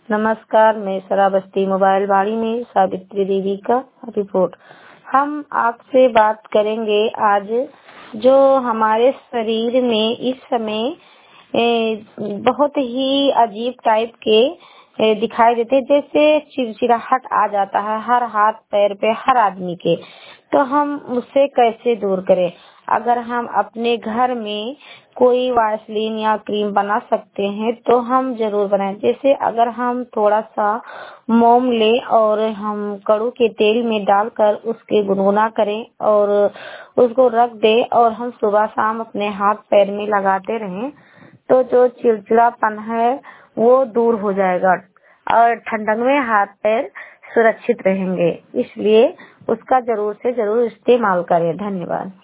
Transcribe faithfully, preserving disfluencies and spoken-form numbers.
नमस्कार, मैं श्रावस्ती मोबाइल वाणी में सावित्री देवी का रिपोर्ट। हम आपसे बात करेंगे आज जो हमारे शरीर में इस समय ए, बहुत ही अजीब टाइप के ए, दिखाई देते, जैसे चिड़चिड़ाहट आ जाता है हर हाथ पैर पे हर आदमी के। तो हम उससे कैसे दूर करें? अगर हम अपने घर में कोई वैसलीन या क्रीम बना सकते हैं तो हम जरूर बनाएं। जैसे अगर हम थोड़ा सा मोम लें और हम कड़ू के तेल में डालकर उसके गुनगुना करें और उसको रख दें और हम सुबह शाम अपने हाथ पैर में लगाते रहें तो जो चिड़चिड़ापन है वो दूर हो जाएगा और ठंडक में हाथ पैर सुरक्षित रहेंगे। इसलिए उसका जरूर से जरूर इस्तेमाल करें। धन्यवाद।